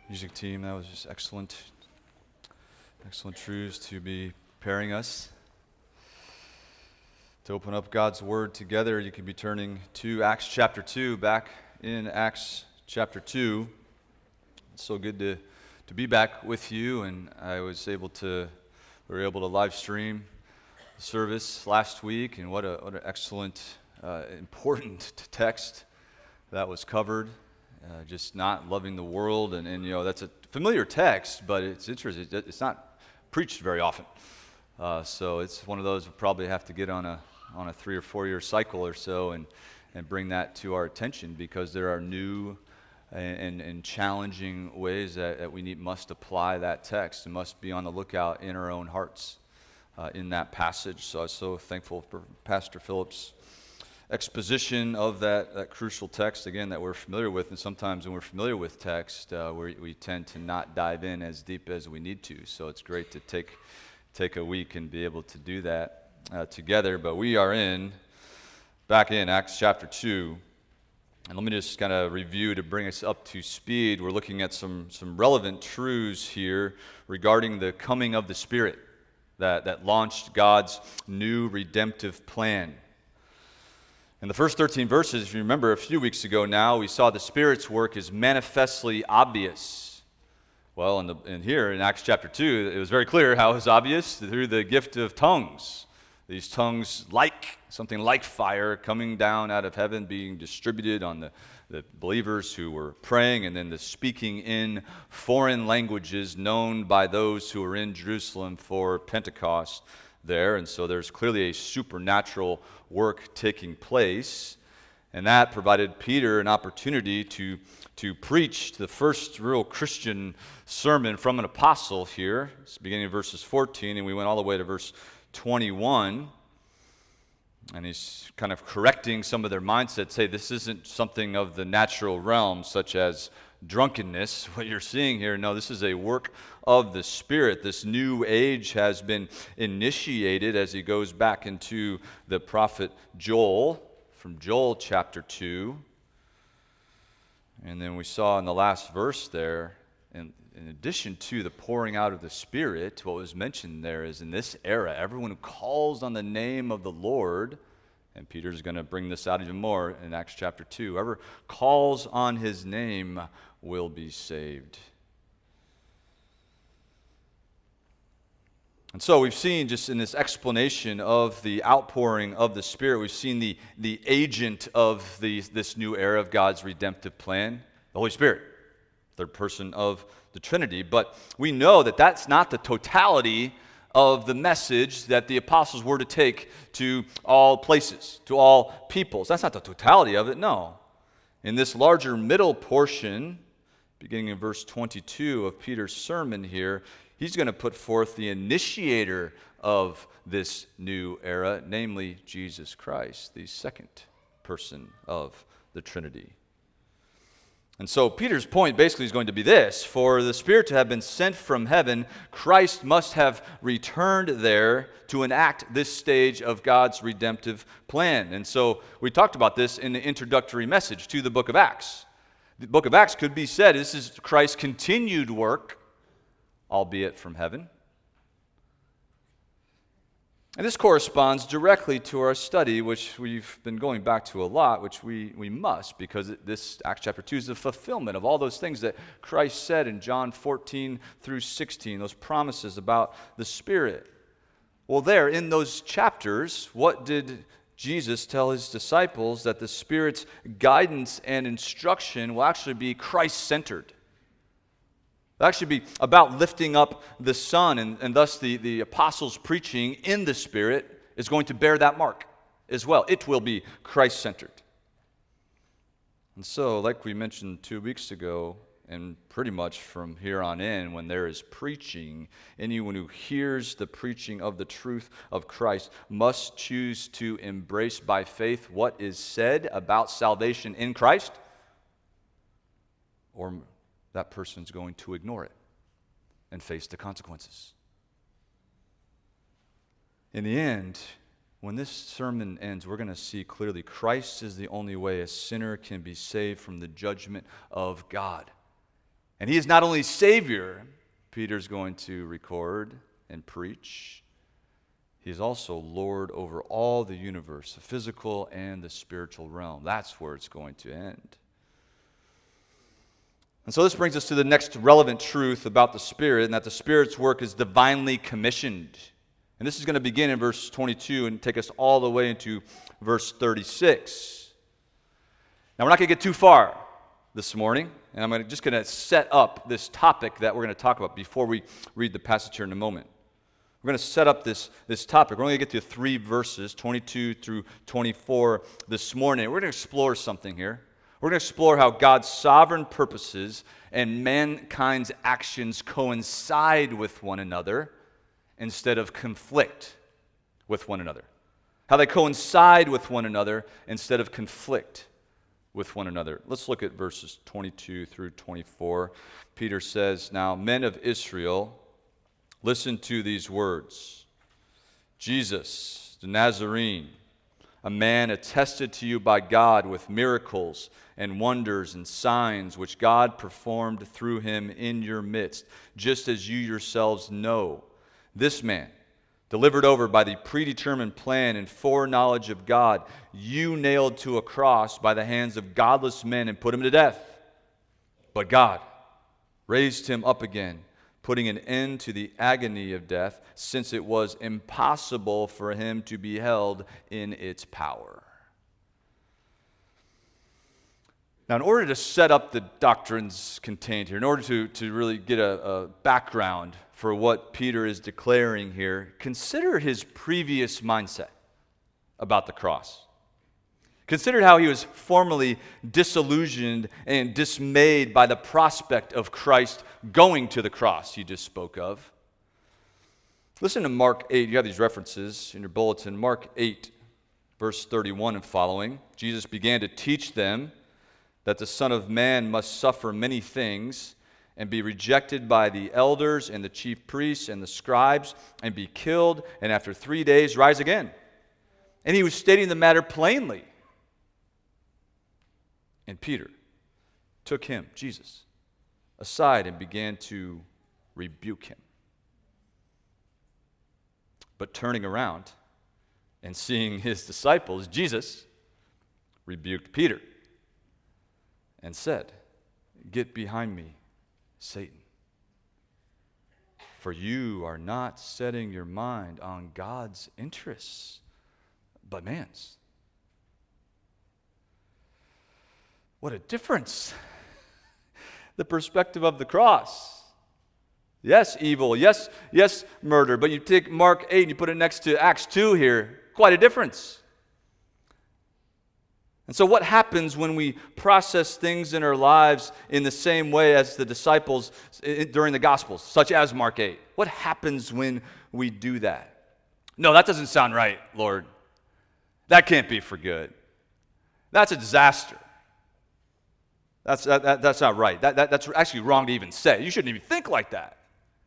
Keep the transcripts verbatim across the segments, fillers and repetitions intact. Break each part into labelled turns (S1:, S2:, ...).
S1: Music team, that was just excellent. Excellent truths to be preparing us to open up God's Word together. You can be turning to Acts chapter two, back in Acts chapter two. It's so good to, to be back with you, and I was able to, we were able to live stream the service last week, and what a what an excellent, uh, important text that was covered. Uh, just not loving the world, and, and you know that's a familiar text, but it's interesting. It's not preached very often, uh, so it's one of those we probably have to get on a on a three or four year cycle or so, and and bring that to our attention, because there are new and, and, and challenging ways that, that we need must apply that text and must be on the lookout in our own hearts uh, in that passage. So I was so thankful for Pastor Phillips' exposition of that, that crucial text, again, that we're familiar with. And sometimes when we're familiar with text, uh, we we tend to not dive in as deep as we need to. So it's great to take take a week and be able to do that uh, together. But we are in, back in Acts chapter two. And let me just kind of review to bring us up to speed. We're looking at some, some relevant truths here regarding the coming of the Spirit that, that launched God's new redemptive plan. In the first thirteen verses, if you remember a few weeks ago now, we saw the Spirit's work is manifestly obvious. Well, in, the, in here in Acts chapter two, it was very clear how it was obvious through the gift of tongues. These tongues, like something like fire, coming down out of heaven, being distributed on the, the believers who were praying, and then the speaking in foreign languages known by those who were in Jerusalem for Pentecost there. And so there's clearly a supernatural work taking place, and that provided Peter an opportunity to, to preach the first real Christian sermon from an apostle here. It's beginning of verses fourteen, and we went all the way to verse twenty-one, and he's kind of correcting some of their mindsets. Hey, this isn't something of the natural realm, such as drunkenness, what you're seeing here. No, this is a work of the Spirit. This new age has been initiated as he goes back into the prophet Joel, from Joel chapter two. And then we saw in the last verse there, in, in addition to the pouring out of the Spirit, what was mentioned there is in this era, everyone who calls on the name of the Lord, and Peter's going to bring this out even more in Acts chapter two, whoever calls on his name will be saved. And so we've seen, just in this explanation of the outpouring of the Spirit, we've seen the, the agent of the, this new era of God's redemptive plan, the Holy Spirit, third person of the Trinity. But we know that that's not the totality of the message that the apostles were to take to all places, to all peoples. That's not the totality of it, no. In this larger middle portion, beginning in verse twenty-two of Peter's sermon here, he's going to put forth the initiator of this new era, namely Jesus Christ, the second person of the Trinity. And so Peter's point basically is going to be this: for the Spirit to have been sent from heaven, Christ must have returned there to enact this stage of God's redemptive plan. And so we talked about this in the introductory message to the book of Acts. The book of Acts could be said, this is Christ's continued work, albeit from heaven. And this corresponds directly to our study, which we've been going back to a lot, which we, we must, because this Acts chapter two is the fulfillment of all those things that Christ said in John fourteen through sixteen, those promises about the Spirit. Well, there, in those chapters, what did Jesus tell his disciples? That the Spirit's guidance and instruction will actually be Christ-centered. It'll actually be about lifting up the Son, and, and thus the, the apostles' preaching in the Spirit is going to bear that mark as well. It will be Christ-centered. And so, like we mentioned two weeks ago, and pretty much from here on in, when there is preaching, anyone who hears the preaching of the truth of Christ must choose to embrace by faith what is said about salvation in Christ, or that person's going to ignore it and face the consequences. In the end, when this sermon ends, we're going to see clearly Christ is the only way a sinner can be saved from the judgment of God. And he is not only Savior, Peter's going to record and preach, he is also Lord over all the universe, the physical and the spiritual realm. That's where it's going to end. And so this brings us to the next relevant truth about the Spirit, and that the Spirit's work is divinely commissioned. And this is going to begin in verse twenty-two and take us all the way into verse thirty-six. Now, we're not going to get too far this morning, and I'm gonna, just going to set up this topic that we're going to talk about before we read the passage here in a moment. We're going to set up this, this topic. We're only going to get to three verses, twenty-two through twenty-four this morning. We're going to explore something here. We're going to explore how God's sovereign purposes and mankind's actions coincide with one another instead of conflict with one another. How they coincide with one another instead of conflict with one another. Let's look at verses twenty-two through twenty-four. Peter says, "Now, men of Israel, listen to these words. Jesus, the Nazarene, a man attested to you by God with miracles and wonders and signs which God performed through him in your midst, just as you yourselves know. This man, delivered over by the predetermined plan and foreknowledge of God, you nailed to a cross by the hands of godless men and put him to death. But God raised him up again, putting an end to the agony of death, since it was impossible for him to be held in its power." Now, in order to set up the doctrines contained here, in order to, to really get a, a background for what Peter is declaring here, consider his previous mindset about the cross. Consider how he was formerly disillusioned and dismayed by the prospect of Christ going to the cross he just spoke of. Listen to Mark eight. You have these references in your bulletin. Mark eight, verse thirty-one and following. Jesus began to teach them that the Son of Man must suffer many things and be rejected by the elders and the chief priests and the scribes and be killed, and after three days rise again. And he was stating the matter plainly. And Peter took him, Jesus, aside and began to rebuke him. But turning around and seeing his disciples, Jesus rebuked Peter and said, "Get behind me, Satan. For you are not setting your mind on God's interests, but man's." What a difference. The perspective of the cross. Yes, evil. Yes, yes, murder. But you take Mark eight and you put it next to Acts two here. Quite a difference. And so what happens when we process things in our lives in the same way as the disciples during the Gospels, such as Mark eight? What happens when we do that? No, that doesn't sound right, Lord. That can't be for good. That's a disaster. That's, that, that, that's not right. That, that, that's actually wrong to even say. You shouldn't even think like that.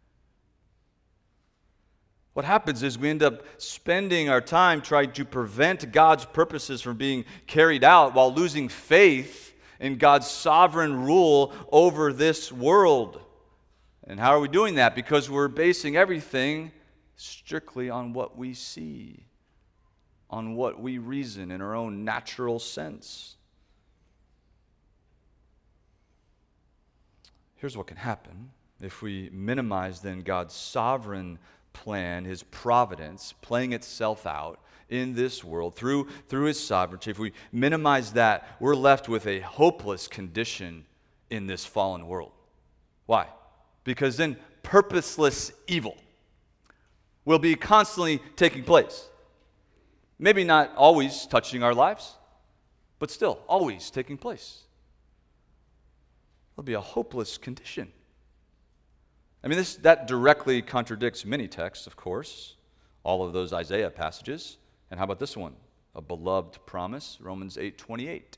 S1: What happens is we end up spending our time trying to prevent God's purposes from being carried out while losing faith in God's sovereign rule over this world. And how are we doing that? Because we're basing everything strictly on what we see, on what we reason in our own natural sense. Here's what can happen if we minimize then God's sovereign plan, his providence playing itself out in this world through, through his sovereignty. If we minimize that, we're left with a hopeless condition in this fallen world. Why? Because then purposeless evil will be constantly taking place. Maybe not always touching our lives, but still always taking place. It'll be a hopeless condition. I mean, this that directly contradicts many texts, of course, all of those Isaiah passages. And how about this one? A beloved promise, Romans eight twenty-eight.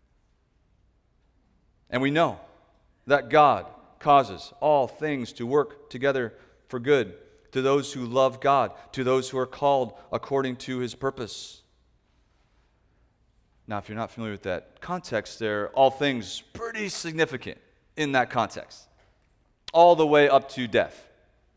S1: And we know that God causes all things to work together for good to those who love God, to those who are called according to his purpose. Now, if you're not familiar with that context there, all things pretty significant in that context. all the way up to death.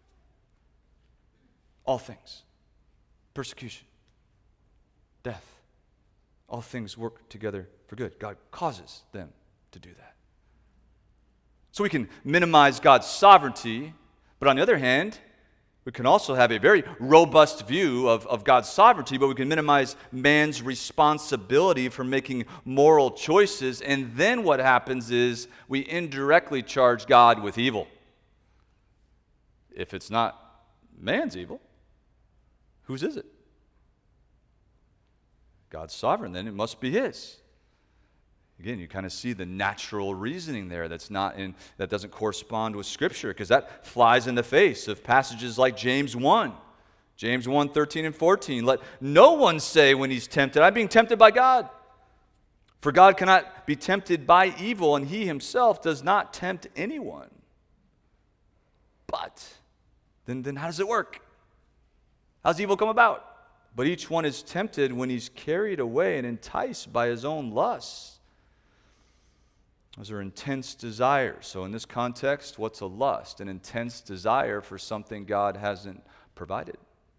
S1: All things. Persecution. Death. All things work together for good. God causes them to do that. So we can minimize God's sovereignty, but on the other hand, we can also have a very robust view of, of God's sovereignty, but we can minimize man's responsibility for making moral choices, and then what happens is we indirectly charge God with evil. If it's not man's evil, whose is it? God's sovereign, then it must be his. Again, you kind of see the natural reasoning there that's not in that doesn't correspond with Scripture, because that flies in the face of passages like James one. James one, thirteen and fourteen. Let no one say when he's tempted, I'm being tempted by God. For God cannot be tempted by evil, and he himself does not tempt anyone. But then, then how does it work? How does evil come about? But each one is tempted when he's carried away and enticed by his own lusts. Those are intense desires. So in this context, what's a lust? An intense desire for something God hasn't provided.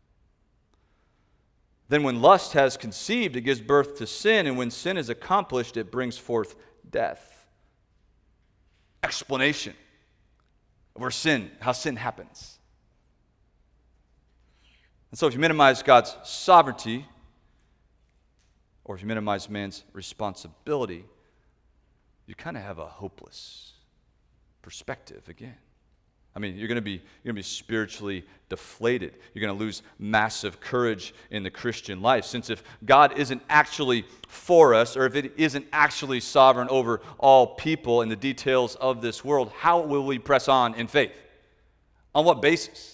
S1: Then when lust has conceived, it gives birth to sin, and when sin is accomplished, it brings forth death. Explanation of where sin, how sin happens. And so if you minimize God's sovereignty, or if you minimize man's responsibility, you kind of have a hopeless perspective again. I mean, you're going to be you're going to be spiritually deflated. You're going to lose massive courage in the Christian life, since if God isn't actually for us, or if it isn't actually sovereign over all people and the details of this world, how will we press on in faith? On what basis?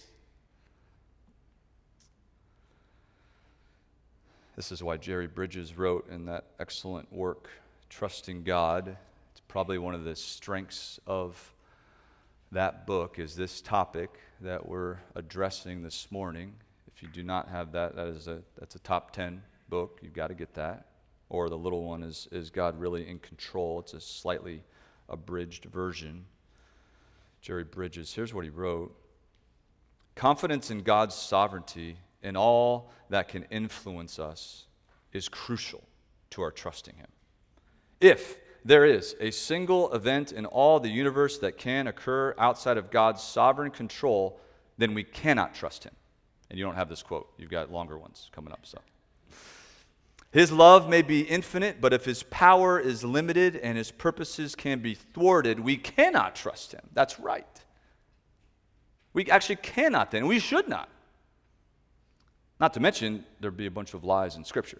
S1: This is why Jerry Bridges wrote in that excellent work, Trusting God. It's probably one of the strengths of that book is this topic that we're addressing this morning. If you do not have that, that is a that's a top ten book. You've got to get that. Or the little one is, is God Really in Control? It's a slightly abridged version. Jerry Bridges, here's what he wrote. Confidence in God's sovereignty in all that can influence us is crucial to our trusting him. If there is a single event in all the universe that can occur outside of God's sovereign control, then we cannot trust him. And you don't have this quote. You've got longer ones coming up. So, his love may be infinite, but if his power is limited and his purposes can be thwarted, we cannot trust him. That's right. We actually cannot then. We should not. Not to mention, there'd be a bunch of lies in Scripture.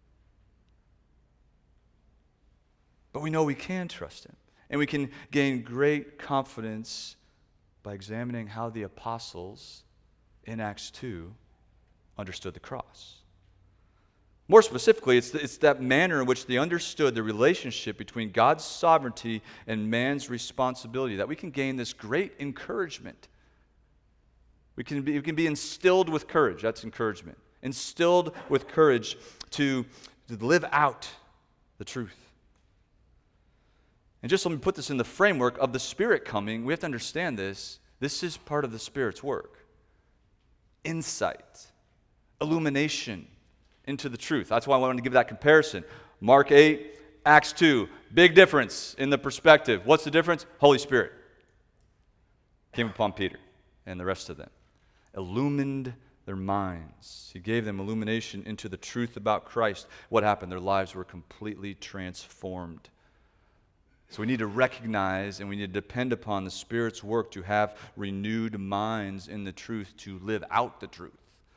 S1: But we know we can trust him. And we can gain great confidence by examining how the apostles in Acts two understood the cross. More specifically, it's, the, it's that manner in which they understood the relationship between God's sovereignty and man's responsibility that we can gain this great encouragement. We can be, we can be instilled with courage. That's encouragement. Instilled with courage to, to live out the truth. And just let me put this in the framework of the Spirit coming. We have to understand this. This is part of the Spirit's work. Insight, illumination into the truth. That's why I wanted to give that comparison. Mark eight, Acts two. Big difference in the perspective. What's the difference? Holy Spirit came upon Peter and the rest of them. Illumined their minds. He gave them illumination into the truth about Christ. What happened? Their lives were completely transformed. So we need to recognize and we need to depend upon the Spirit's work to have renewed minds in the truth, to live out the truth.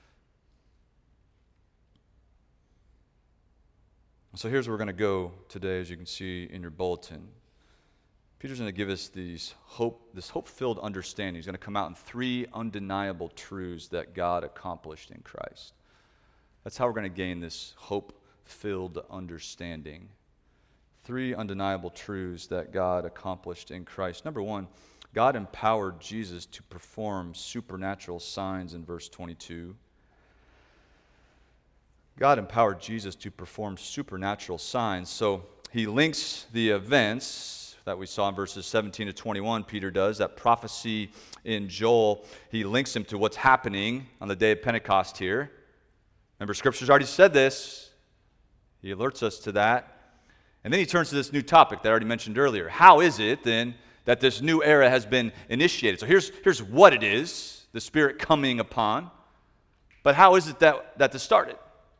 S1: So here's where we're going to go today, as you can see in your bulletin. Peter's going to give us these hope, this hope-filled understanding. He's going to come out in three undeniable truths that God accomplished in Christ. That's how we're going to gain this hope-filled understanding. Three undeniable truths that God accomplished in Christ. Number one, God empowered Jesus to perform supernatural signs in verse twenty-two. God empowered Jesus to perform supernatural signs. So he links the events that we saw in verses seventeen to twenty-one, Peter does, that prophecy in Joel, he links him to what's happening on the day of Pentecost here. Remember, Scripture's already said this. He alerts us to that. And then he turns to this new topic that I already mentioned earlier. How is it, then, that this new era has been initiated? So here's, here's what it is, the Spirit coming upon. But how is it that, that this started?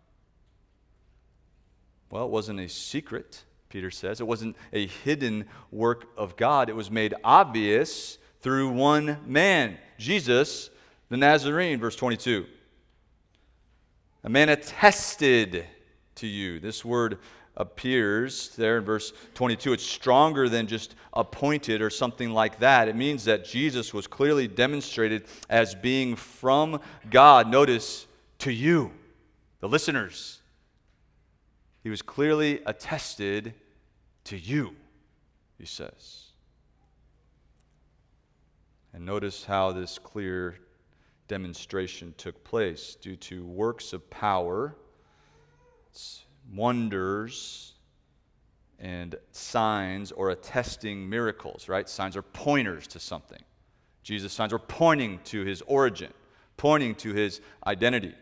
S1: Well, it wasn't a secret, Peter says. It wasn't a hidden work of God. It was made obvious through one man, Jesus the Nazarene, verse twenty-two. A man attested to you. This word appears there in verse twenty-two. It's stronger than just appointed or something like that. It means that Jesus was clearly demonstrated as being from God. Notice, to you, the listeners. He was clearly attested to you, he says. And notice how this clear demonstration took place due to works of power, wonders, and signs or attesting miracles, right? Signs are pointers to something. Jesus' signs are pointing to his origin, pointing to his identity.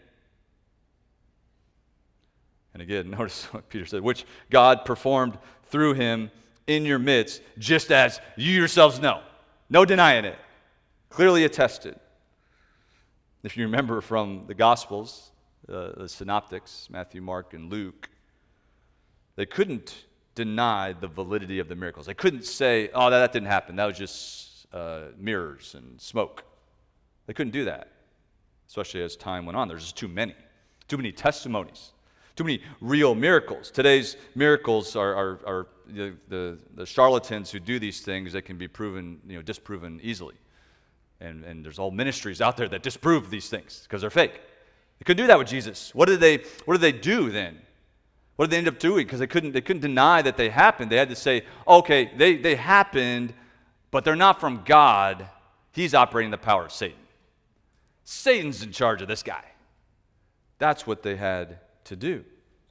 S1: And again, notice what Peter said, which God performed through him in your midst, just as you yourselves know. No denying it. Clearly attested. If you remember from the Gospels, uh, the synoptics, Matthew, Mark, and Luke, they couldn't deny the validity of the miracles. They couldn't say, oh, that, that didn't happen. That was just uh, mirrors and smoke. They couldn't do that, especially as time went on. There's just too many. Too many testimonies. Too many real miracles. Today's miracles are, are, are the, the, the charlatans who do these things that can be proven, you know, disproven easily. And, and there's all ministries out there that disprove these things because they're fake. They couldn't do that with Jesus. What did they, what did they do then? What did they end up doing? Because they couldn't, they couldn't deny that they happened. They had to say, okay, they, they happened, but they're not from God. He's operating the power of Satan. Satan's in charge of this guy. That's what they had to do.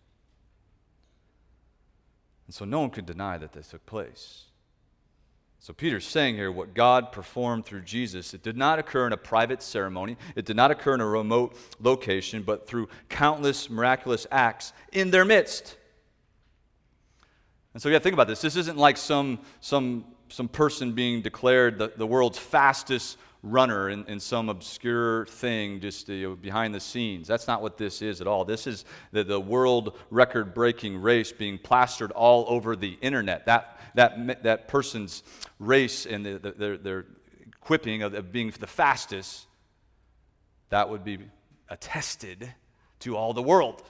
S1: And so no one could deny that this took place. So Peter's saying here what God performed through Jesus, it did not occur in a private ceremony. It did not occur in a remote location, but through countless miraculous acts in their midst. And so you got to think about this. This isn't like some, some, some person being declared the, the world's fastest runner in, in some obscure thing just you know, behind the scenes. That's not what this is at all. This is the, the world record-breaking race being plastered all over the internet. That that that person's race and the, the, their, their equipping of, of being the fastest, that would be attested to all the world.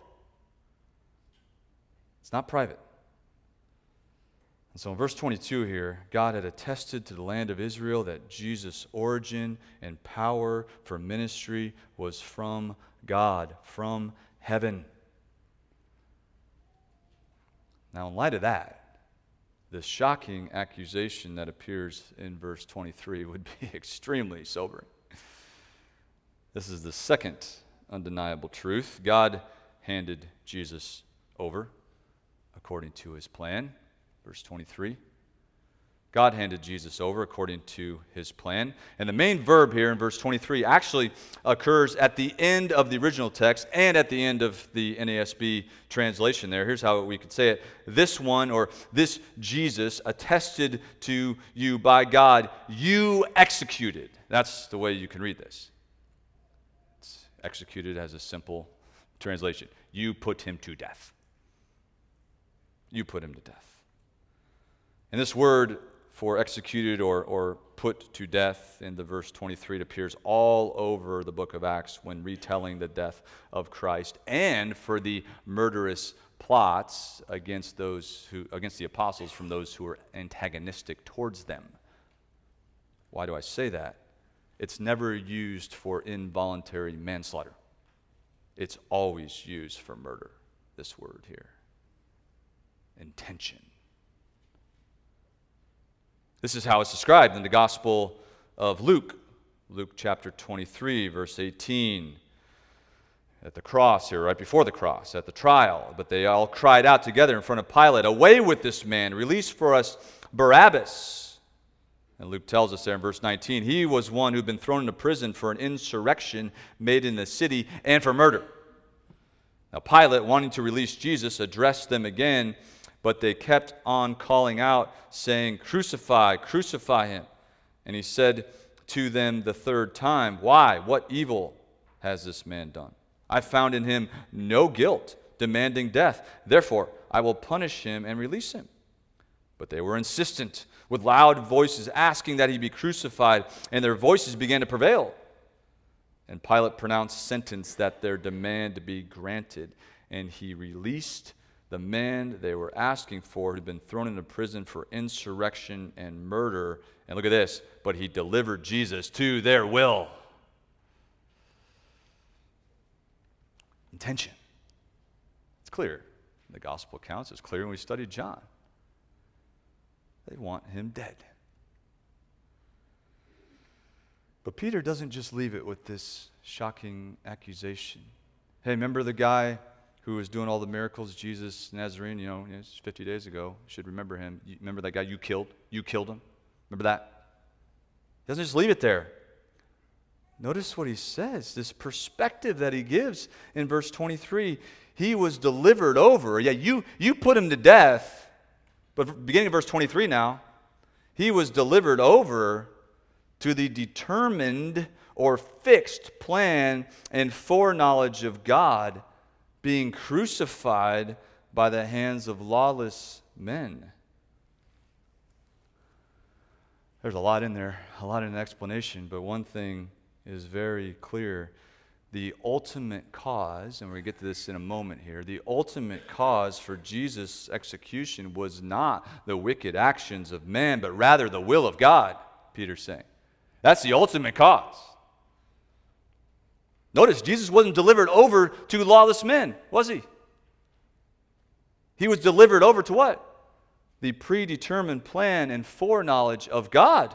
S1: It's not private. And so in verse twenty-two here, God had attested to the land of Israel that Jesus' origin and power for ministry was from God, from heaven. Now, in light of that, the shocking accusation that appears in verse twenty-three would be extremely sobering. This is the second undeniable truth. God handed Jesus over according to his plan. Verse twenty-three. God handed Jesus over according to his plan. And the main verb here in verse twenty-three actually occurs at the end of the original text and at the end of the N A S B translation there. Here's how we could say it. This one, or this Jesus, attested to you by God, you executed. That's the way you can read this. It's executed as a simple translation. You put him to death. You put him to death. And this word for executed or, or put to death in the verse twenty-three, it appears all over the book of Acts when retelling the death of Christ and for the murderous plots against those who against the apostles from those who were antagonistic towards them. Why do I say that? It's never used for involuntary manslaughter. It's always used for murder, this word here. Intention. This is how it's described in the Gospel of Luke. Luke chapter twenty-three, verse eighteen. At the cross here, right before the cross, at the trial. But they all cried out together in front of Pilate, "Away with this man! Release for us Barabbas. And Luke tells us there in verse nineteen, he was one who'd been thrown into prison for an insurrection made in the city and for murder. Now Pilate, wanting to release Jesus, addressed them again, but they kept on calling out, saying, "Crucify, crucify him." And he said to them the third time, "Why? What evil has this man done? I found in him no guilt, demanding death. Therefore, I will punish him and release him." But they were insistent, with loud voices asking that he be crucified, and their voices began to prevail. And Pilate pronounced sentence that their demand be granted, and he released the man they were asking for, who had been thrown into prison for insurrection and murder. And look at this, but he delivered Jesus to their will. Intention. It's clear in the gospel accounts. It's clear when we studied John. They want him dead. But Peter doesn't just leave it with this shocking accusation. Hey, remember the guy who was doing all the miracles, Jesus Nazarene, you know, it's fifty days ago. You should remember him. You remember that guy you killed? You killed him. Remember that? He doesn't just leave it there. Notice what he says, this perspective that he gives in verse twenty-three. He was delivered over. Yeah, you, you put him to death. But beginning of verse twenty-three now, he was delivered over to the determined or fixed plan and foreknowledge of God, being crucified by the hands of lawless men. There's a lot in there, a lot in the explanation, but one thing is very clear. The ultimate cause, and we're going to get to this in a moment here, the ultimate cause for Jesus' execution was not the wicked actions of man, but rather the will of God, Peter's saying. That's the ultimate cause. Notice, Jesus wasn't delivered over to lawless men, was he? He was delivered over to what? The predetermined plan and foreknowledge of God.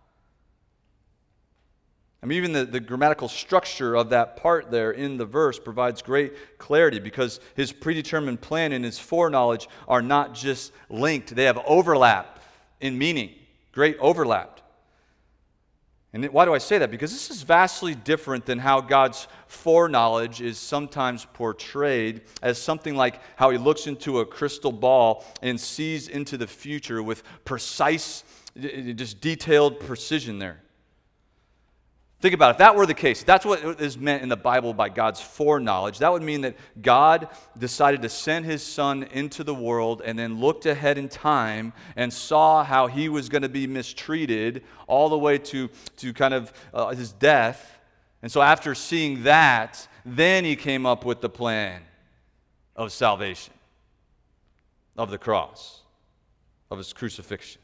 S1: I mean, even the, the grammatical structure of that part there in the verse provides great clarity, because his predetermined plan and his foreknowledge are not just linked. They have overlap in meaning, great overlap. And why do I say that? Because this is vastly different than how God's foreknowledge is sometimes portrayed as something like how he looks into a crystal ball and sees into the future with precise, just detailed precision there. Think about it. If that were the case, that's what is meant in the Bible by God's foreknowledge. That would mean that God decided to send his son into the world and then looked ahead in time and saw how he was going to be mistreated all the way to, to kind of uh, his death. And so after seeing that, then he came up with the plan of salvation, of the cross, of his crucifixion.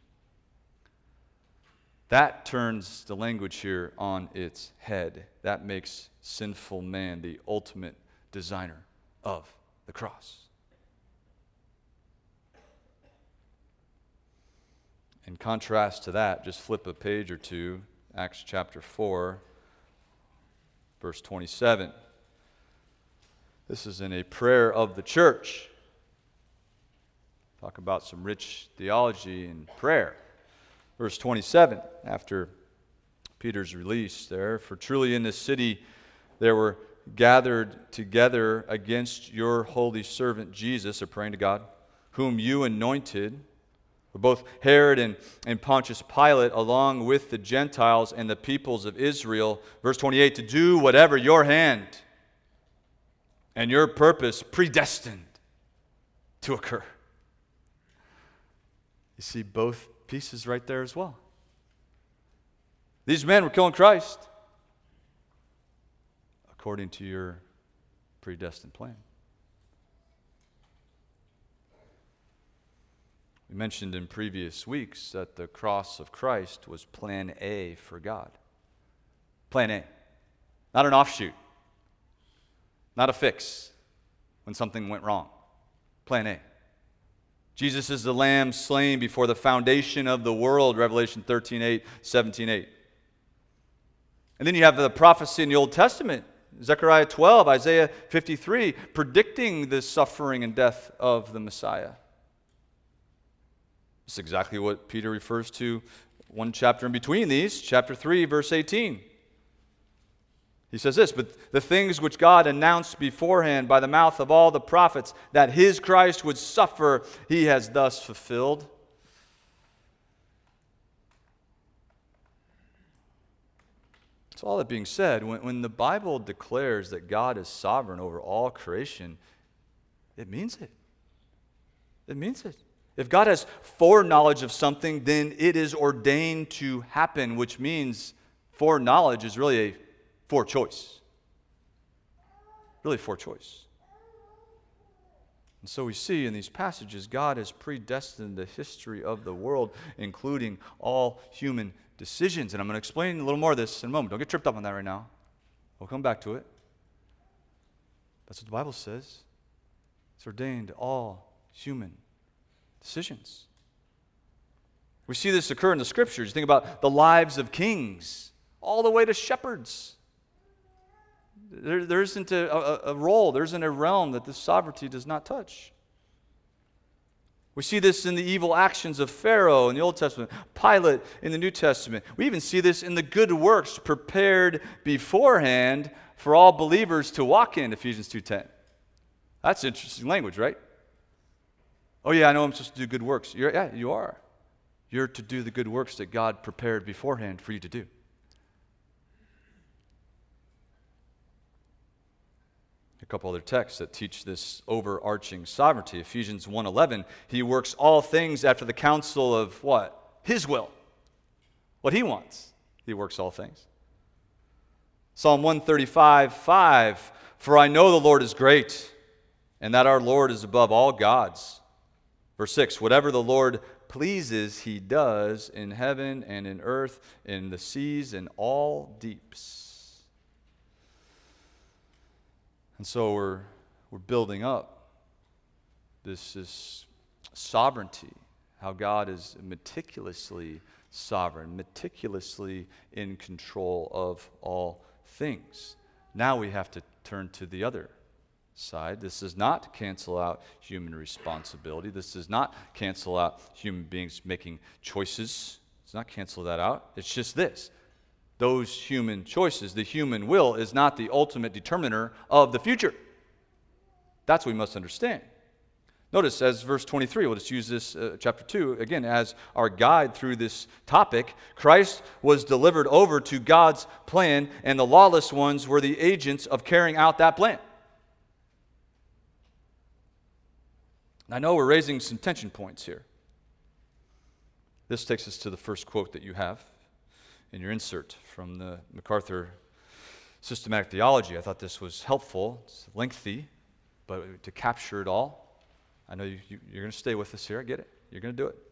S1: That turns the language here on its head. That makes sinful man the ultimate designer of the cross. In contrast to that, just flip a page or two, Acts chapter four, verse twenty-seven. This is in a prayer of the church. Talk about some rich theology and prayer. Verse twenty-seven, after Peter's release there, "For truly in this city there were gathered together against your holy servant Jesus," they're praying to God, "whom you anointed, both Herod and, and Pontius Pilate, along with the Gentiles and the peoples of Israel," verse twenty-eight, "to do whatever your hand and your purpose predestined to occur." You see both pieces right there as well. These men were killing Christ according to your predestined plan. We mentioned in previous weeks that the cross of Christ was plan A for God. Plan A. Not an offshoot. Not a fix when something went wrong. Plan A. Jesus is the Lamb slain before the foundation of the world, Revelation thirteen eight, seventeen eight. And then you have the prophecy in the Old Testament, Zechariah twelve, Isaiah fifty-three, predicting the suffering and death of the Messiah. It's exactly what Peter refers to one chapter in between these, chapter three, verse eighteen. He says this, but the things which God announced beforehand by the mouth of all the prophets, that his Christ would suffer, he has thus fulfilled. So all that being said, when, when the Bible declares that God is sovereign over all creation, it means it. It means it. If God has foreknowledge of something, then it is ordained to happen, which means foreknowledge is really a forechoice. Really forechoice. And so we see in these passages, God has predestined the history of the world, including all human decisions. And I'm going to explain a little more of this in a moment. Don't get tripped up on that right now. We'll come back to it. That's what the Bible says. It's ordained all human decisions. We see this occur in the Scriptures. You think about the lives of kings, all the way to shepherds. There, there isn't a, a, a role, there isn't a realm that this sovereignty does not touch. We see this in the evil actions of Pharaoh in the Old Testament, Pilate in the New Testament. We even see this in the good works prepared beforehand for all believers to walk in, Ephesians two ten. That's interesting language, right? Oh yeah, I know I'm supposed to do good works. You're, yeah, you are. You're to do the good works that God prepared beforehand for you to do. A couple other texts that teach this overarching sovereignty. Ephesians one eleven, he works all things after the counsel of what? His will. What he wants. He works all things. Psalm one thirty-five five, for I know the Lord is great, and that our Lord is above all gods. Verse six, whatever the Lord pleases, he does in heaven and in earth, in the seas and all deeps. And so we're, we're building up this, this sovereignty, how God is meticulously sovereign, meticulously in control of all things. Now we have to turn to the other side. This does not cancel out human responsibility. This does not cancel out human beings making choices. It does not cancel that out. It's just this. Those human choices, the human will, is not the ultimate determiner of the future. That's what we must understand. Notice, as verse twenty-three, we'll just use this, uh, chapter two, again, as our guide through this topic. Christ was delivered over to God's plan, and the lawless ones were the agents of carrying out that plan. I know we're raising some tension points here. This takes us to the first quote that you have in your insert from the MacArthur Systematic Theology. I thought this was helpful. It's lengthy, but to capture it all, I know you, you, you're going to stay with us here. I get it. You're going to do it.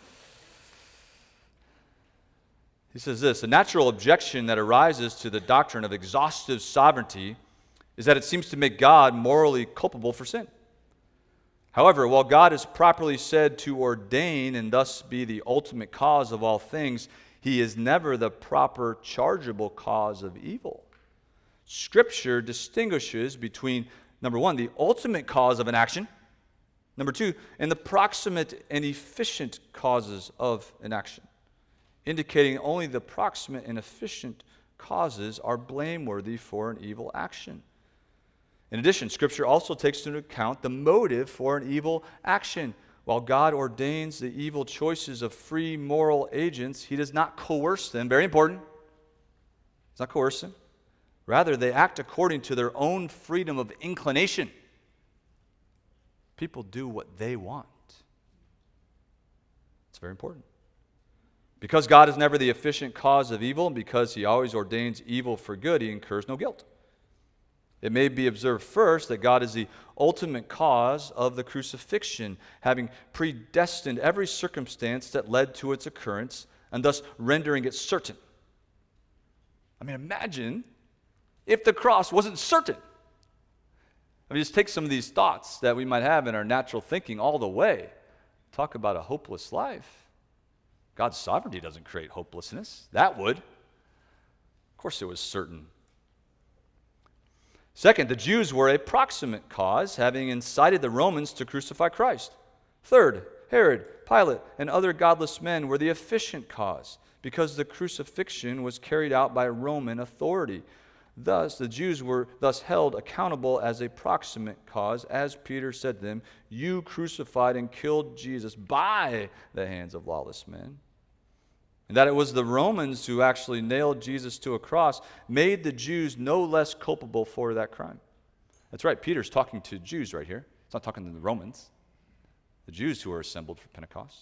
S1: He says this, a natural objection that arises to the doctrine of exhaustive sovereignty is that it seems to make God morally culpable for sin. However, while God is properly said to ordain and thus be the ultimate cause of all things, he is never the proper chargeable cause of evil. Scripture distinguishes between, number one, the ultimate cause of an action, number two, and the proximate and efficient causes of an action, indicating only the proximate and efficient causes are blameworthy for an evil action. In addition, Scripture also takes into account the motive for an evil action. While God ordains the evil choices of free moral agents, he does not coerce them. Very important. He's not coerce them. Rather, they act according to their own freedom of inclination. People do what they want. It's very important. Because God is never the efficient cause of evil, and because he always ordains evil for good, he incurs no guilt. It may be observed first that God is the ultimate cause of the crucifixion, having predestined every circumstance that led to its occurrence, and thus rendering it certain. I mean, imagine if the cross wasn't certain. I mean, just take some of these thoughts that we might have in our natural thinking all the way. Talk about a hopeless life. God's sovereignty doesn't create hopelessness. That would. Of course, it was certain. Second, the Jews were a proximate cause, having incited the Romans to crucify Christ. Third, Herod, Pilate, and other godless men were the efficient cause, because the crucifixion was carried out by Roman authority. Thus, the Jews were thus held accountable as a proximate cause, as Peter said to them, "You crucified and killed Jesus by the hands of lawless men." And that it was the Romans who actually nailed Jesus to a cross made the Jews no less culpable for that crime. That's right, Peter's talking to Jews right here. He's not talking to the Romans, the Jews who were assembled for Pentecost.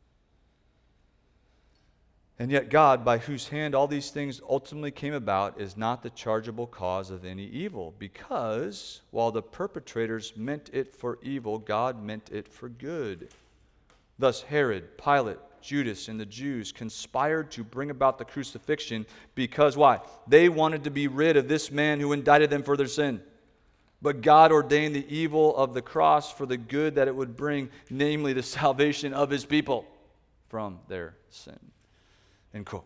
S1: And yet God, by whose hand all these things ultimately came about, is not the chargeable cause of any evil, because while the perpetrators meant it for evil, God meant it for good. Thus Herod, Pilate, Judas, and the Jews conspired to bring about the crucifixion because, why? They wanted to be rid of this man who indicted them for their sin. But God ordained the evil of the cross for the good that it would bring, namely the salvation of his people from their sin. End quote.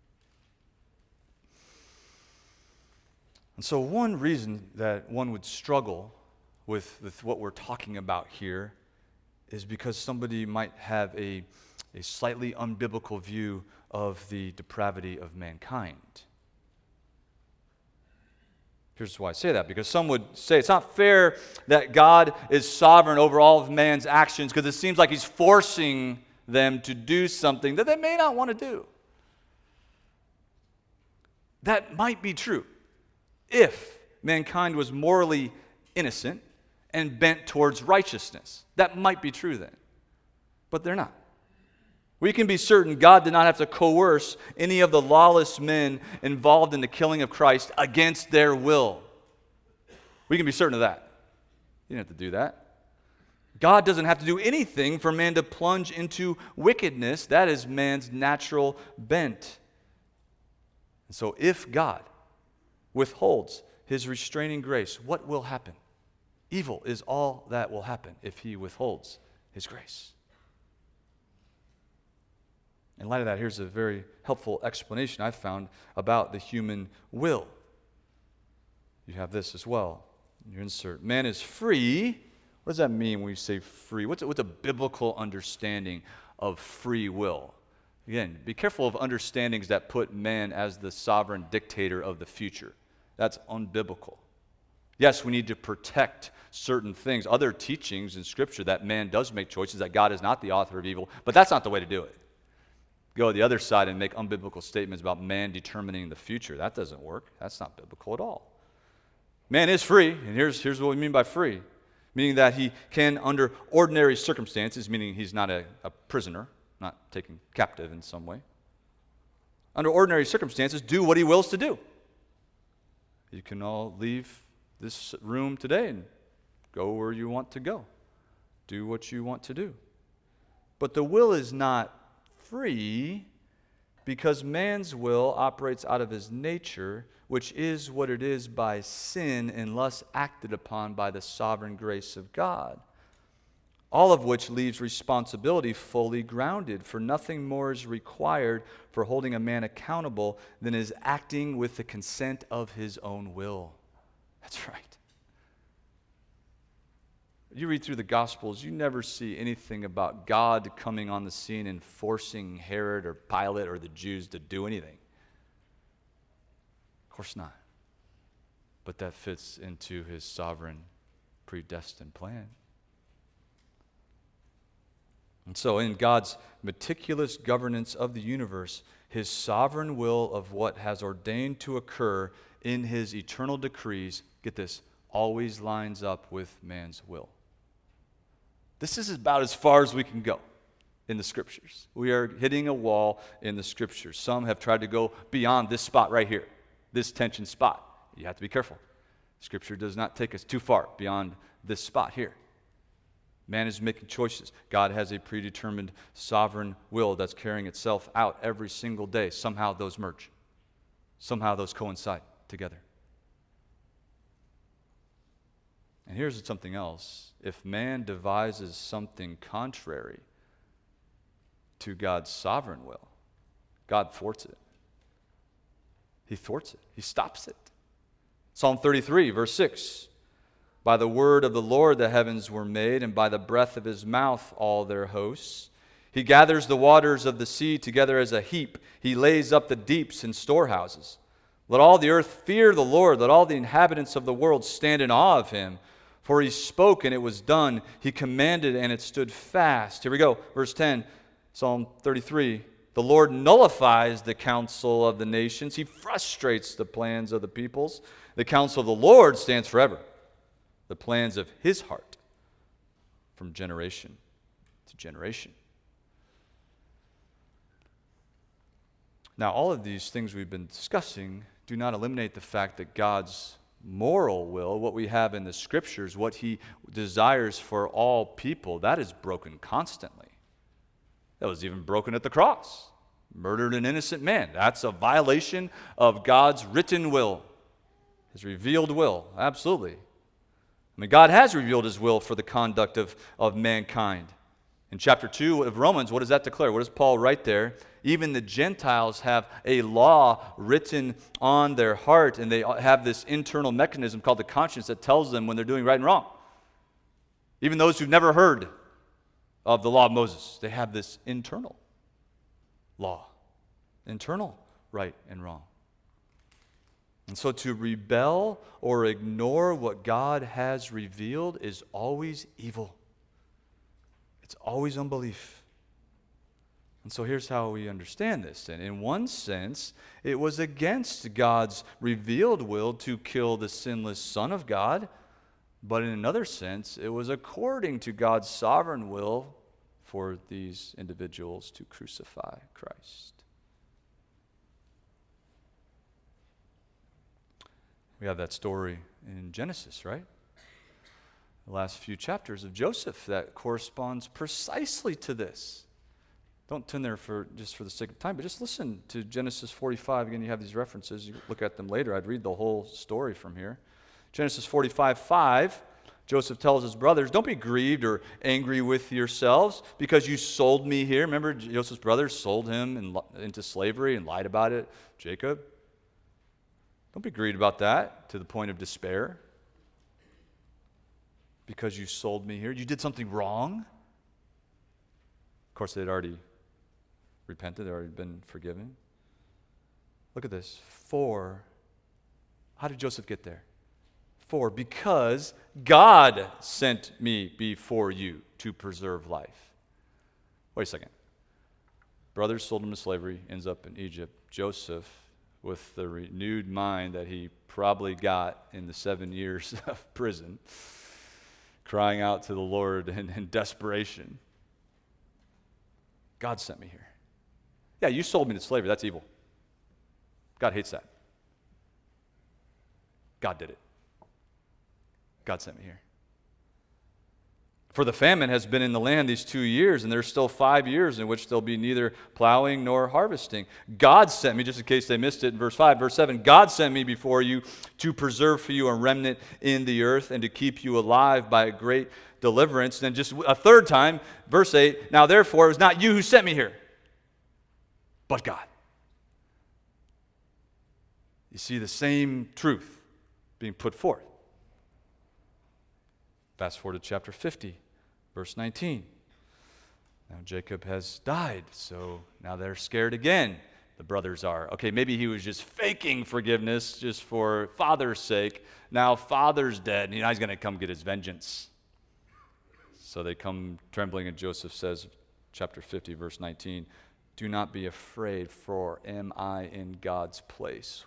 S1: And so one reason that one would struggle with, with what we're talking about here is because somebody might have a, a slightly unbiblical view of the depravity of mankind. Here's why I say that, because some would say it's not fair that God is sovereign over all of man's actions because it seems like he's forcing them to do something that they may not want to do. That might be true if mankind was morally innocent and bent towards righteousness. That might be true then. But they're not. We can be certain God did not have to coerce any of the lawless men involved in the killing of Christ against their will. We can be certain of that. He didn't have to do that. God doesn't have to do anything for man to plunge into wickedness. That is man's natural bent. And so if God withholds his restraining grace, what will happen? Evil is all that will happen if he withholds his grace. In light of that, here's a very helpful explanation I've found about the human will. You have this as well. Your insert. Man is free. What does that mean when we say free? What's a, what's a biblical understanding of free will? Again, be careful of understandings that put man as the sovereign dictator of the future. That's unbiblical. Yes, we need to protect certain things, other teachings in Scripture that man does make choices, that God is not the author of evil, but that's not the way to do it. Go to the other side and make unbiblical statements about man determining the future. That doesn't work. That's not biblical at all. Man is free, and here's, here's what we mean by free, meaning that he can, under ordinary circumstances, meaning he's not a, a prisoner, not taken captive in some way, under ordinary circumstances, do what he wills to do. You can all leave this room today and go where you want to go. Do what you want to do. But the will is not free because man's will operates out of his nature, which is what it is by sin unless acted upon by the sovereign grace of God. All of which leaves responsibility fully grounded, for nothing more is required for holding a man accountable than his acting with the consent of his own will. That's right. You read through the Gospels, you never see anything about God coming on the scene and forcing Herod or Pilate or the Jews to do anything. Of course not. But that fits into his sovereign, predestined plan. And so in God's meticulous governance of the universe, his sovereign will of what has ordained to occur in his eternal decrees, get this, always lines up with man's will. This is about as far as we can go in the Scriptures. We are hitting a wall in the Scriptures. Some have tried to go beyond this spot right here, this tension spot. You have to be careful. Scripture does not take us too far beyond this spot here. Man is making choices. God has a predetermined sovereign will that's carrying itself out every single day. Somehow those merge. Somehow those coincide together. And here's something else. If man devises something contrary to God's sovereign will, God thwarts it. He thwarts it. He stops it. Psalm thirty-three, verse six. By the word of the Lord the heavens were made, and by the breath of his mouth all their hosts. He gathers the waters of the sea together as a heap. He lays up the deeps in storehouses. Let all the earth fear the Lord. Let all the inhabitants of the world stand in awe of him. For he spoke, and it was done. He commanded, and it stood fast. Here we go, verse ten, Psalm thirty-three. The Lord nullifies the counsel of the nations. He frustrates the plans of the peoples. The counsel of the Lord stands forever, the plans of his heart from generation to generation. Now, all of these things we've been discussing do not eliminate the fact that God's moral will, what we have in the Scriptures, what he desires for all people, that is broken constantly. That was even broken at the cross. Murdered an innocent man. That's a violation of God's written will, his revealed will. Absolutely. I mean, God has revealed his will for the conduct of, of mankind. In chapter two of Romans, what does that declare? What does Paul write there? Even the Gentiles have a law written on their heart, and they have this internal mechanism called the conscience that tells them when they're doing right and wrong. Even those who've never heard of the law of Moses, they have this internal law, internal right and wrong. And so to rebel or ignore what God has revealed is always evil. It's always unbelief. And so here's how we understand this. And in one sense, it was against God's revealed will to kill the sinless Son of God. But in another sense, it was according to God's sovereign will for these individuals to crucify Christ. We have that story in Genesis, right? The last few chapters of Joseph that corresponds precisely to this. Don't turn there for just for the sake of time, but just listen to Genesis forty-five. Again, you have these references. You look at them later. I'd read the whole story from here. Genesis forty-five, five, Joseph tells his brothers, don't be grieved or angry with yourselves because you sold me here. Remember, Joseph's brothers sold him in, into slavery and lied about it. Jacob. Don't be grieved about that to the point of despair. Because you sold me here. You did something wrong. Of course, they'd already repented. They'd already been forgiven. Look at this. For, how did Joseph get there? For, because God sent me before you to preserve life. Wait a second. Brothers sold him to slavery, ends up in Egypt. Joseph, with the renewed mind that he probably got in the seven years of prison, crying out to the Lord in, in desperation. God sent me here. Yeah, you sold me to slavery. That's evil. God hates that. God did it. God sent me here. For the famine has been in the land these two years, and there's still five years in which there'll be neither plowing nor harvesting. God sent me, just in case they missed it in verse five. Verse seven, God sent me before you to preserve for you a remnant in the earth and to keep you alive by a great deliverance. And then just a third time, verse eight, now therefore it was not you who sent me here, but God. You see the same truth being put forth. Fast forward to chapter fifty, verse nineteen. Now Jacob has died, so now they're scared again. The brothers are. Okay, maybe he was just faking forgiveness just for father's sake. Now father's dead, and you know, he's going to come get his vengeance. So they come trembling, and Joseph says, chapter fifty, verse nineteen, do not be afraid, for am I in God's place?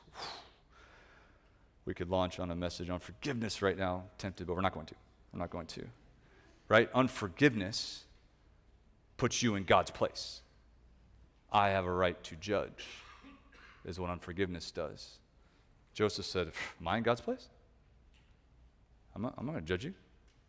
S1: We could launch on a message on forgiveness right now, tempted, but we're not going to. I'm not going to. Right? Unforgiveness puts you in God's place. I have a right to judge, is what unforgiveness does. Joseph said, am I in God's place? I'm not, I'm not going to judge you.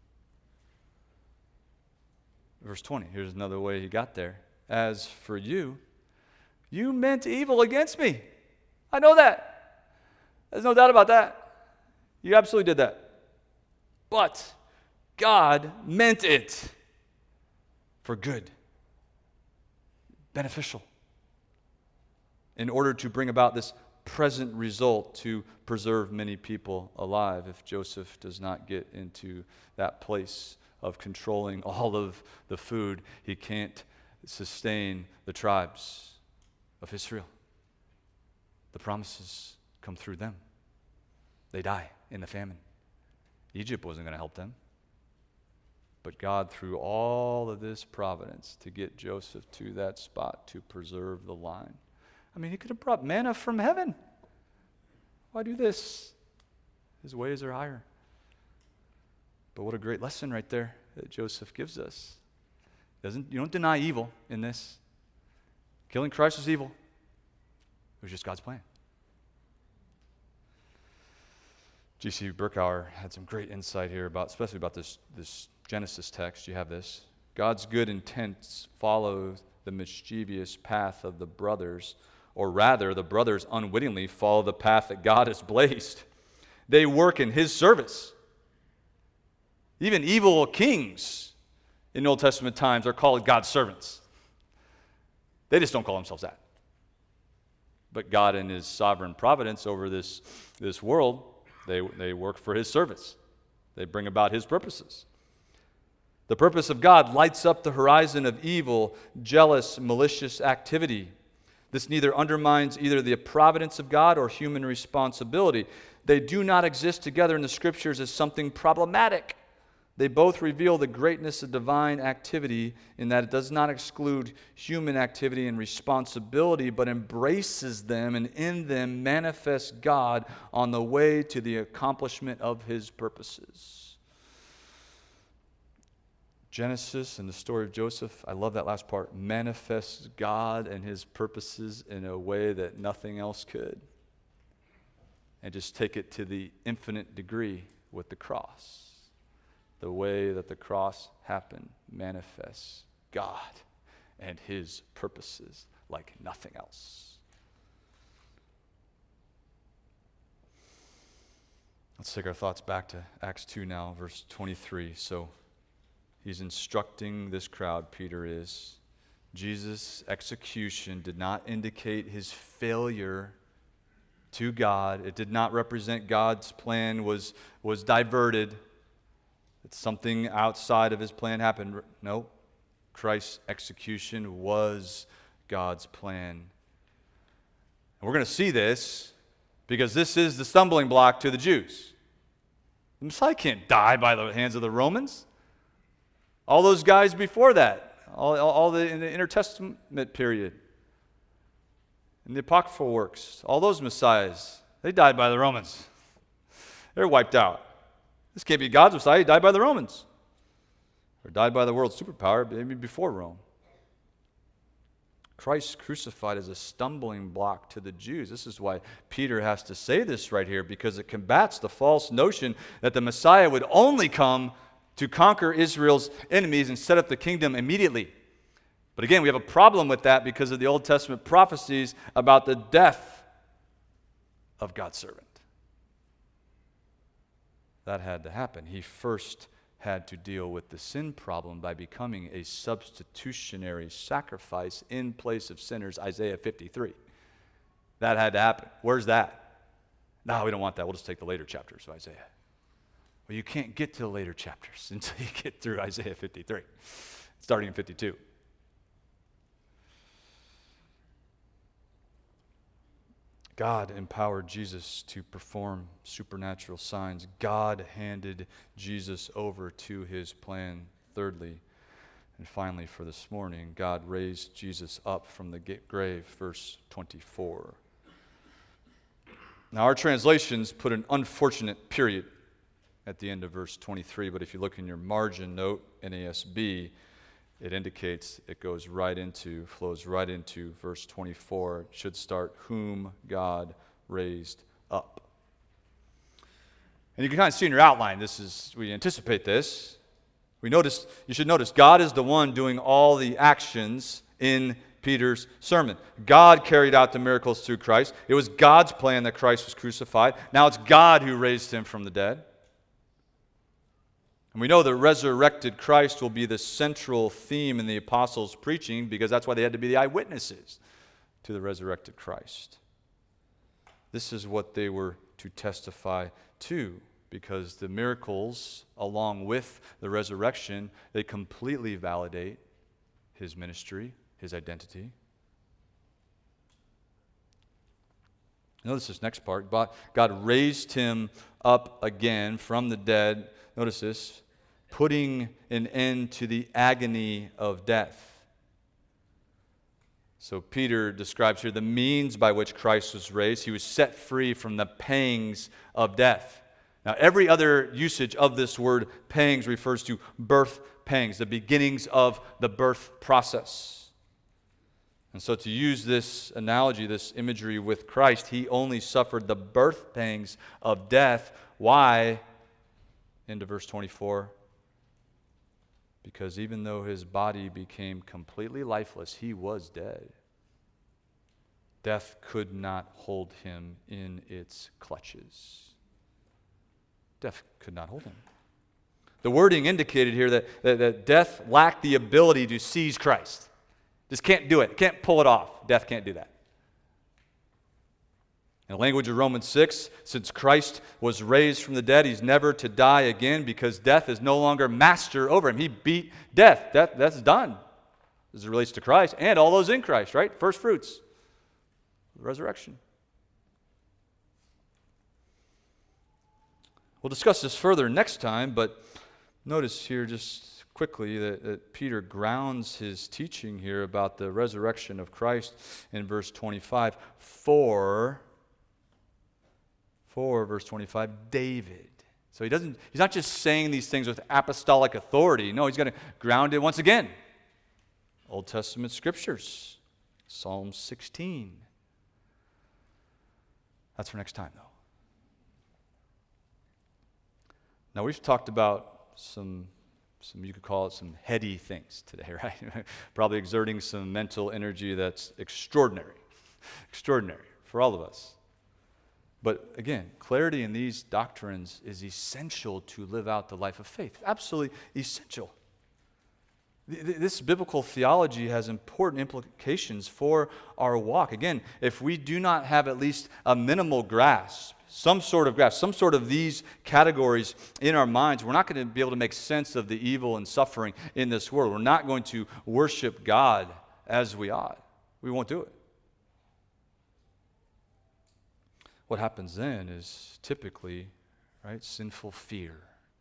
S1: Verse twenty, here's another way he got there. As for you, you meant evil against me. I know that. There's no doubt about that. You absolutely did that. But God meant it for good, beneficial, in order to bring about this present result to preserve many people alive if Joseph does not get into that place of controlling all of the food. He can't sustain the tribes of Israel. The promises come through them. They die in the famine. Egypt wasn't going to help them. But God, through all of this providence, to get Joseph to that spot to preserve the line. I mean, he could have brought manna from heaven. Why do this? His ways are higher. But what a great lesson right there that Joseph gives us. Doesn't, you don't deny evil in this. Killing Christ was evil. It was just God's plan. G C Berkauer had some great insight here about, especially about this, this Genesis text. You have this. God's good intents follow the mischievous path of the brothers, or rather, the brothers unwittingly follow the path that God has blazed. They work in His service. Even evil kings in Old Testament times are called God's servants. They just don't call themselves that. But God, in His sovereign providence over this, this world, they, they work for His service. They bring about His purposes. The purpose of God lights up the horizon of evil, jealous, malicious activity. This neither undermines either the providence of God or human responsibility. They do not exist together in the Scriptures as something problematic. They both reveal the greatness of divine activity in that it does not exclude human activity and responsibility, but embraces them and in them manifests God on the way to the accomplishment of His purposes. Genesis and the story of Joseph, I love that last part, manifests God and His purposes in a way that nothing else could. And just take it to the infinite degree with the cross. The way that the cross happened manifests God and His purposes like nothing else. Let's take our thoughts back to Acts two now, verse twenty-three. So he's instructing this crowd, Peter is. Jesus' execution did not indicate his failure to God. It did not represent God's plan was, was diverted. That something outside of His plan happened. No, Christ's execution was God's plan. And we're going to see this because this is the stumbling block to the Jews. The Messiah can't die by the hands of the Romans. All those guys before that, all, all, all the in the intertestament period, in the apocryphal works, all those messiahs, they died by the Romans. They're wiped out. This can't be God's Messiah. He died by the Romans. Or died by the world's superpower, maybe before Rome. Christ crucified as a stumbling block to the Jews. This is why Peter has to say this right here, because it combats the false notion that the Messiah would only come to conquer Israel's enemies and set up the kingdom immediately. But again, we have a problem with that because of the Old Testament prophecies about the death of God's servant. That had to happen. He first had to deal with the sin problem by becoming a substitutionary sacrifice in place of sinners, Isaiah fifty-three. That had to happen. Where's that? No, we don't want that. We'll just take the later chapters of Isaiah. Well, you can't get to the later chapters until you get through Isaiah fifty-three, starting in fifty-two. God empowered Jesus to perform supernatural signs. God handed Jesus over to His plan. Thirdly, and finally for this morning, God raised Jesus up from the grave, verse twenty-four. Now our translations put an unfortunate period at the end of verse twenty-three, but if you look in your margin note, N A S B, it indicates it goes right into, flows right into verse twenty-four. It should start, whom God raised up. And you can kind of see in your outline, this is, we anticipate this. We notice, you should notice, God is the one doing all the actions in Peter's sermon. God carried out the miracles through Christ. It was God's plan that Christ was crucified. Now it's God who raised Him from the dead. And we know that resurrected Christ will be the central theme in the apostles' preaching because that's why they had to be the eyewitnesses to the resurrected Christ. this is what they were to testify to, because the miracles, along with the resurrection, they completely validate his ministry, his identity. Notice this next part. God raised him up again from the dead. Notice this. Putting an end to the agony of death. So Peter describes here the means by which Christ was raised. He was set free from the pangs of death. Now, every other usage of this word pangs refers to birth pangs, the beginnings of the birth process. And so to use this analogy, this imagery with Christ, he only suffered the birth pangs of death. Why? Into verse twenty-four. Because even though his body became completely lifeless, he was dead. Death could not hold him in its clutches. Death could not hold him. The wording indicated here that, that, that death lacked the ability to seize Christ. Just can't do it. Can't pull it off. Death can't do that. In the language of Romans six, since Christ was raised from the dead, he's never to die again because death is no longer master over him. He beat death. Death that's done as it relates to Christ and all those in Christ, right? First fruits. The resurrection. We'll discuss this further next time, but notice here just quickly that, that Peter grounds his teaching here about the resurrection of Christ in verse twenty-five. For, for verse twenty-five, David. So he doesn't, he's not just saying these things with apostolic authority. No, he's going to ground it once again. Old Testament scriptures. Psalm sixteen. That's for next time, though. Now, we've talked about some, some, you could call it some heady things today, right? Probably exerting some mental energy that's extraordinary. Extraordinary for all of us. But again, clarity in these doctrines is essential to live out the life of faith. Absolutely essential. This biblical theology has important implications for our walk. Again, if we do not have at least a minimal grasp, some sort of grasp, some sort of these categories in our minds, we're not going to be able to make sense of the evil and suffering in this world. We're not going to worship God as we ought. We won't do it. What happens then is typically, right, sinful fear.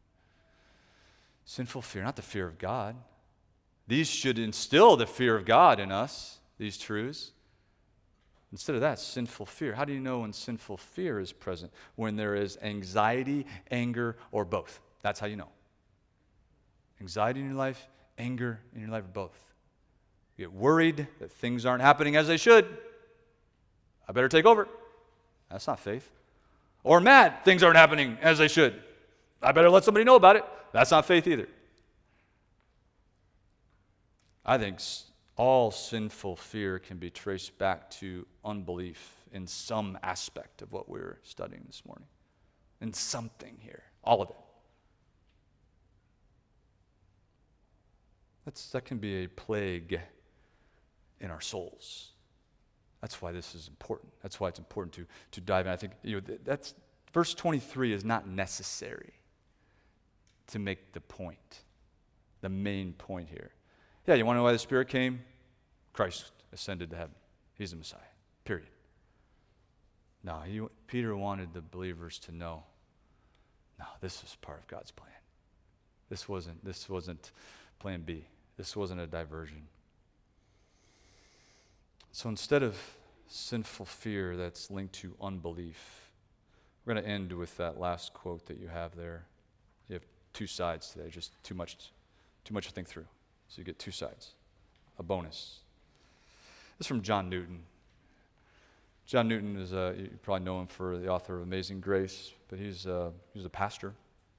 S1: Sinful fear, not the fear of God. These should instill the fear of God in us, these truths. Instead of that, sinful fear. How do you know when sinful fear is present? When there is anxiety, anger, or both. That's how you know. Anxiety in your life, anger in your life, or both. You get worried that things aren't happening as they should. I better take over. That's not faith. Or mad, things aren't happening as they should. I better let somebody know about it. That's not faith either. I think all sinful fear can be traced back to unbelief in some aspect of what we're studying this morning. In something here. All of it. That's, that can be a plague in our souls. That's why this is important. That's why it's important to, to dive in. I think you know that's verse twenty-three is not necessary to make the point, the main point here. Yeah, you want to know why the Spirit came? Christ ascended to heaven. He's the Messiah. Period. No, he, Peter wanted the believers to know, no, this was part of God's plan. This wasn't, this wasn't plan B. This wasn't a diversion. So instead of sinful fear that's linked to unbelief, we're going to end with that last quote that you have there. You have two sides today, just too much, too much to think through. So you get two sides, a bonus. This is from John Newton. John Newton is, uh, you probably know him for the author of Amazing Grace, but he's, uh, he's a pastor.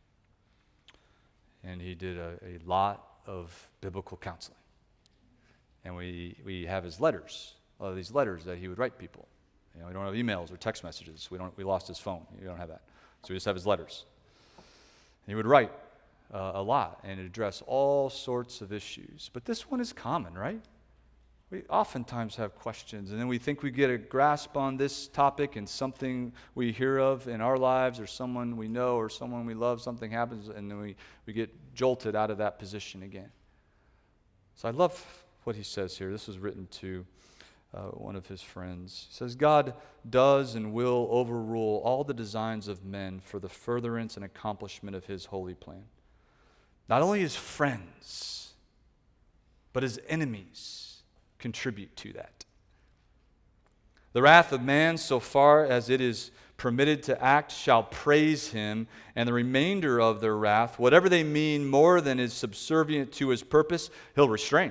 S1: And he did a, a lot of biblical counseling. And we, we have his letters, all of these letters that he would write people. You know, we don't have emails or text messages. We don't. We lost his phone. We don't have that. So we just have his letters. And he would write uh, a lot and address all sorts of issues. But this one is common, right? we oftentimes have questions, and then we think we get a grasp on this topic and something we hear of in our lives or someone we know or someone we love, something happens, and then we, we get jolted out of that position again. So I love what he says here. This was written to uh, one of his friends. He says, God does and will overrule all the designs of men for the furtherance and accomplishment of his holy plan. Not only his friends, but his enemies contribute to that. The wrath of man, so far as it is permitted to act, shall praise him, and the remainder of their wrath, whatever they mean more than is subservient to his purpose, he'll restrain.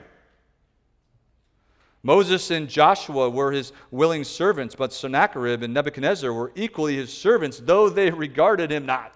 S1: Moses and Joshua were his willing servants, but Sennacherib and Nebuchadnezzar were equally his servants, though they regarded him not.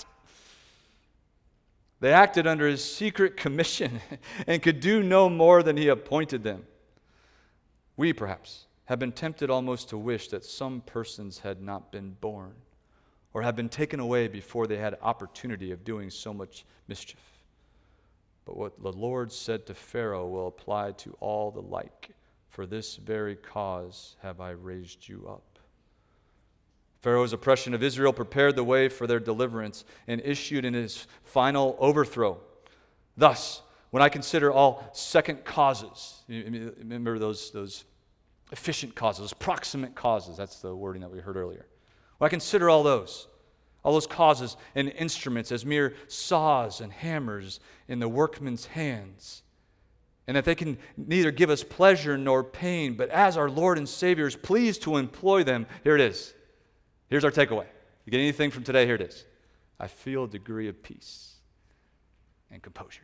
S1: They acted under his secret commission and could do no more than he appointed them. We, perhaps, have been tempted almost to wish that some persons had not been born or had been taken away before they had opportunity of doing so much mischief. But what the Lord said to Pharaoh will apply to all the like. For this very cause have I raised you up. Pharaoh's oppression of Israel prepared the way for their deliverance and issued in his final overthrow. Thus, when I consider all second causes, you remember those, those efficient causes, those proximate causes, that's the wording that we heard earlier. When I consider all those, all those causes and instruments as mere saws and hammers in the workman's hands, and that they can neither give us pleasure nor pain, but as our Lord and Savior is pleased to employ them, here it is. Here's our takeaway. You get anything from today? Here it is. I feel a degree of peace and composure.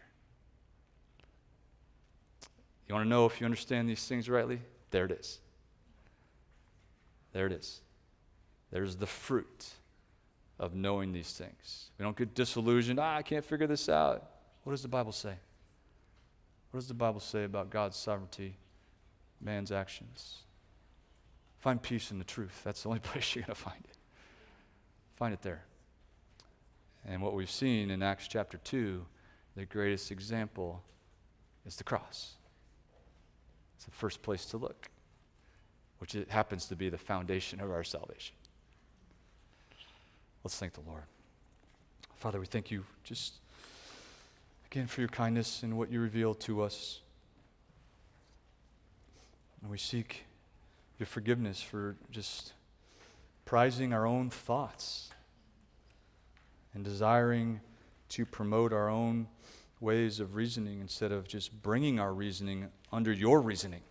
S1: You want to know if you understand these things rightly? There it is. There it is. There's the fruit of knowing these things. We don't get disillusioned. Ah, I can't figure this out. What does the Bible say? What does the Bible say about God's sovereignty, man's actions? Find peace in the truth. That's the only place you're going to find it. Find it there. And what we've seen in Acts chapter two, the greatest example is the cross. It's the first place to look, which it happens to be the foundation of our salvation. Let's thank the Lord. Father, we thank you just again for your kindness and what you reveal to us. And we seek your forgiveness for just prizing our own thoughts and desiring to promote our own ways of reasoning instead of just bringing our reasoning under your reasoning.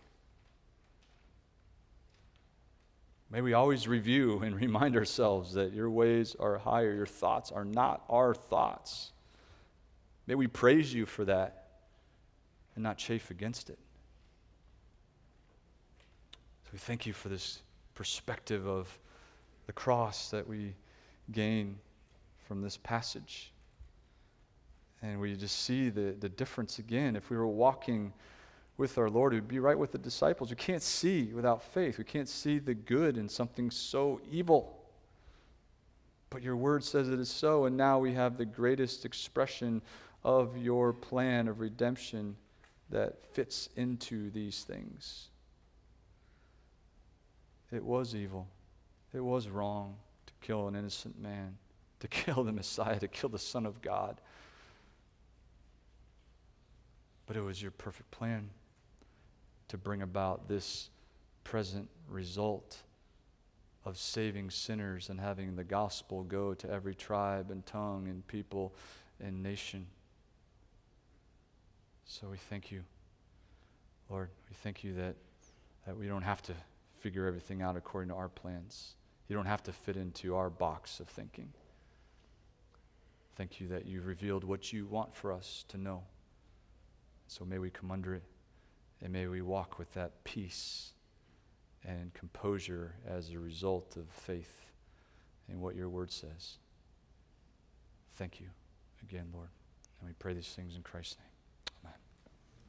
S1: May we always review and remind ourselves that your ways are higher, your thoughts are not our thoughts. May we praise you for that and not chafe against it. So we thank you for this perspective of the cross that we gain from this passage. And we just see the, the difference again. If we were walking with our Lord, we'd be right with the disciples. We can't see without faith. We can't see the good in something so evil. But your word says it is so, and now we have the greatest expression of your plan of redemption that fits into these things. It was evil. It was wrong to kill an innocent man, to kill the Messiah, to kill the Son of God. But it was your perfect plan to bring about this present result of saving sinners and having the gospel go to every tribe and tongue and people and nation. So we thank you, Lord. We thank you that, that we don't have to figure everything out according to our plans. You don't have to fit into our box of thinking. Thank you that you've revealed what you want for us to know. So may we come under it, and may we walk with that peace and composure as a result of faith in what your word says. Thank you again, Lord. And we pray these things in Christ's name.